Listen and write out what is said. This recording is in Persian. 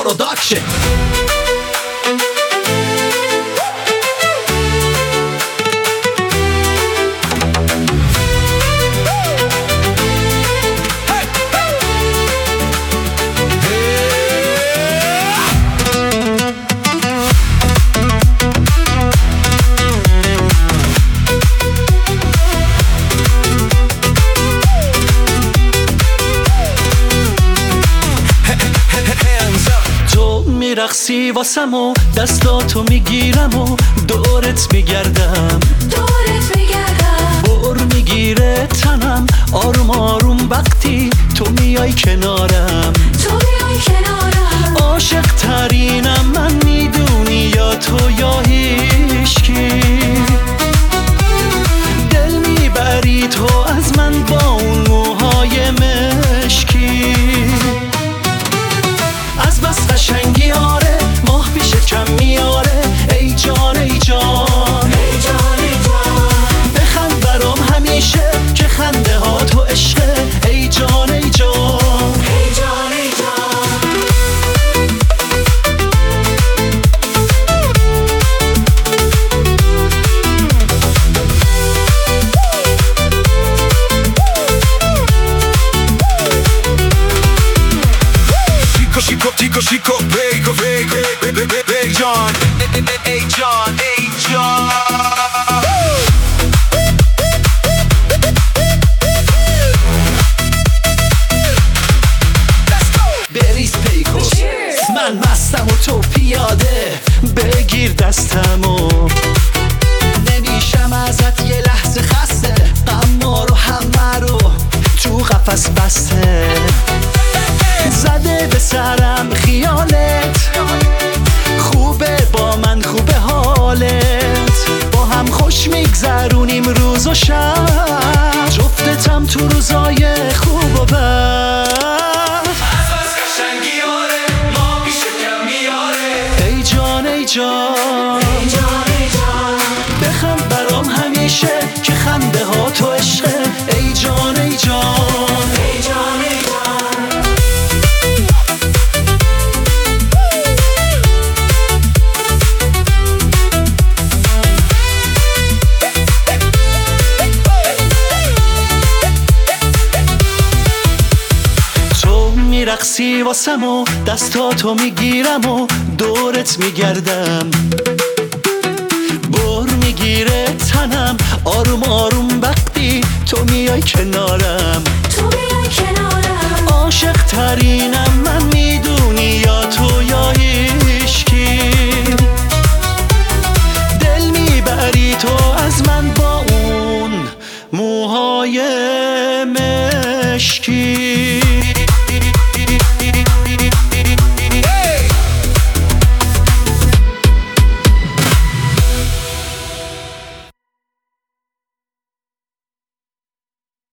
پروداکشن. میرقصی واسم و دستاتو میگیرم و دورت میگردم بر میگیره تنم آروم آروم وقتی تو میای کنارم عاشق ترینم من میدونی یا تو یا هیچکی دل میبری تو از من با اون موهای مشکی از بس قشنگی آره ماه پیش کم میاره ای جان ای جان بخند برام همیشه که خنده ها تو عشقه ای جان ای جان Chico, Big John, hey John, hey John. بریز پیکو من مستم و تو پیاده بگیر دستمو نمیشم ازت یه لحظه خسته اما رو همه رو تو قفس بسته زده به سرم خیالت خوبه با من خوبه حالت با هم خوش میگذرونیم روز و شب جفتتم تو روزای خوب و بد قشنگی آره ما پیش کم میاره ای جان ای جان بخند برام همیشه که خنده ها تو عشقه ای جان ای جان میرقصی واسم و دستاتو میگیرم و دورت میگردم بر میگیره تنم آروم آروم وقتی تو میای کنارم عاشق ترین